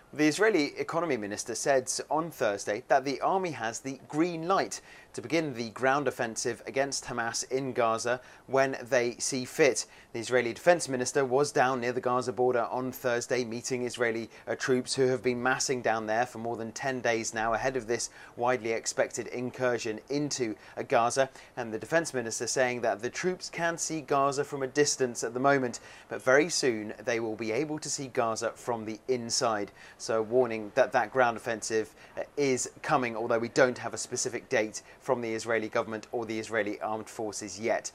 The Israeli economy minister said on Thursday that the army has the green light to begin the ground offensive against Hamas in Gaza when they see fit. The Israeli defense minister was down near the Gaza border on Thursday meeting Israeli troops who have been massing down there for more than 10 days now ahead of this widely expected incursion into Gaza. And the defense minister saying that the troops can see Gaza from a distance at the moment, but very soon they will be able to see Gaza from the inside. So warning that that ground offensive is coming, although we don't have a specific date from the Israeli government or the Israeli armed forces yet.